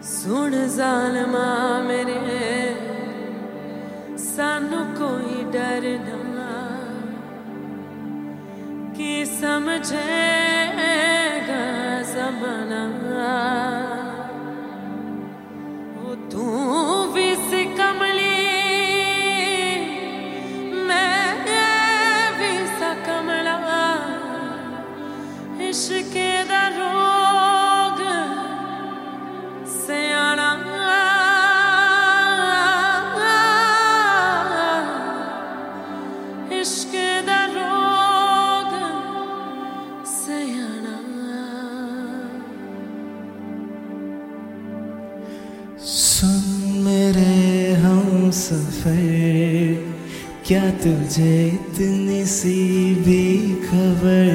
सुन ज़ालिमा मेरे सानू कोई डर ना कि समझेगा ज़माना। वो तू भी सी कमली मैं भी सा कमला, इश्क दा रोग सयाना इश्क दा रोग सयाना। सुन मेरे हमसफर, क्या तुझे इतनी सी भी खबर?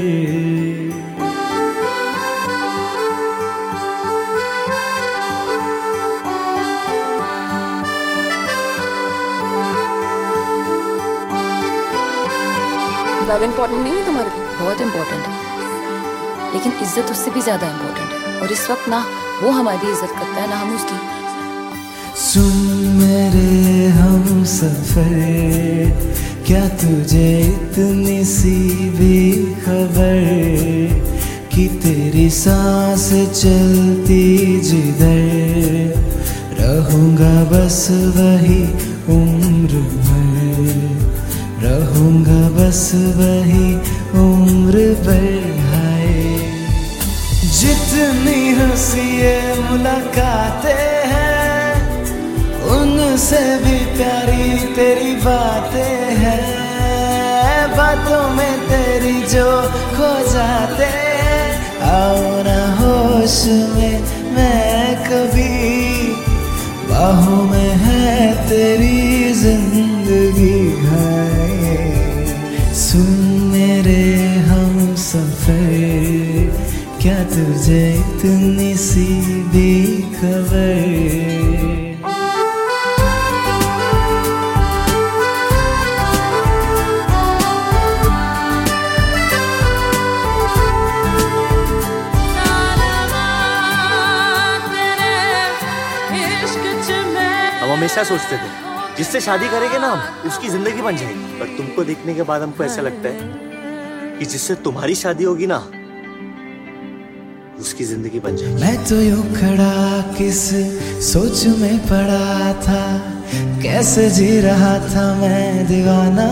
लव इम्पोर्टेंट नहीं है तुम्हारे लिए? बहुत इम्पोर्टेंट है, लेकिन इज्जत उससे भी ज्यादा इम्पोर्टेंट है। और इस वक्त ना वो हमारी इज्जत करता है ना हम उसकी। सुन मेरे हमसफर, क्या तुझे इतनी सी भी खबर कि तेरी सांस चलती जिधर रहूंगा बस वही उम्र भर, रहूंगा बस वही उम्र भर। हाय जितनी हंसी ये मुलाकातें हैं, उनसे भी प्यारी तेरी बातें हैं। बातों में तेरी जो खो जाते हैं, आओ ना होश में मैं कभी, बाहों में है तेरी जिंदगी। है सुन मेरे हमसफर, क्या तुझे इतनी सी भी खबर? हम हमेशा सोचते थे जिससे शादी करेंगे ना हम उसकी जिंदगी बन जाएगी, पर तुमको देखने के बाद हमको ऐसा लगता है कि जिससे तुम्हारी शादी होगी ना उसकी जिंदगी बन जाएगी। मैं तो यूं खड़ा किस सोच में पड़ा था, कैसे जी रहा था मैं दीवाना।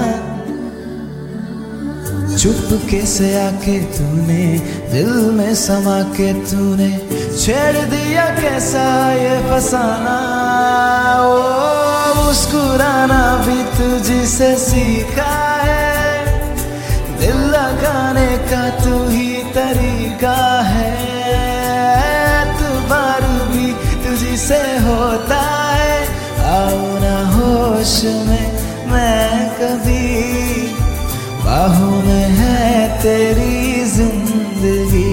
चुपके से आके तूने दिल में समा के तूने छेड़ दिया कैसा ये फसाना। ओ मुस्कुराना भी तुझसे सीखा है, दिल लगाने का तू ही तरीका है। एतबार भी तुझसे होता है, आओ ना होश में मैं कभी, बाहों में है तेरी जिंदगी।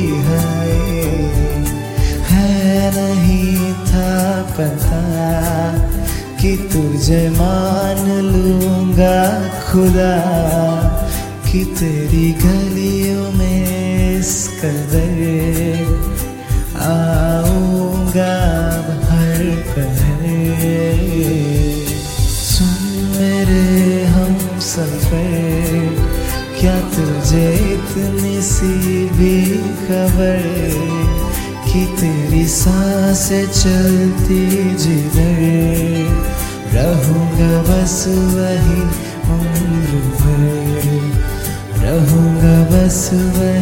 है नहीं था पता कि तुझे मान लूंगा खुदा, कि तेरी गलियों में इस कदर आऊंगा हर पहर। सुन मेरे हमसफर, क्या तुझे इतनी सी भी खबर कि तेरी सांसें चलती जिधर रहूंगा बस वही उम्र भर, रहूंगा बस वही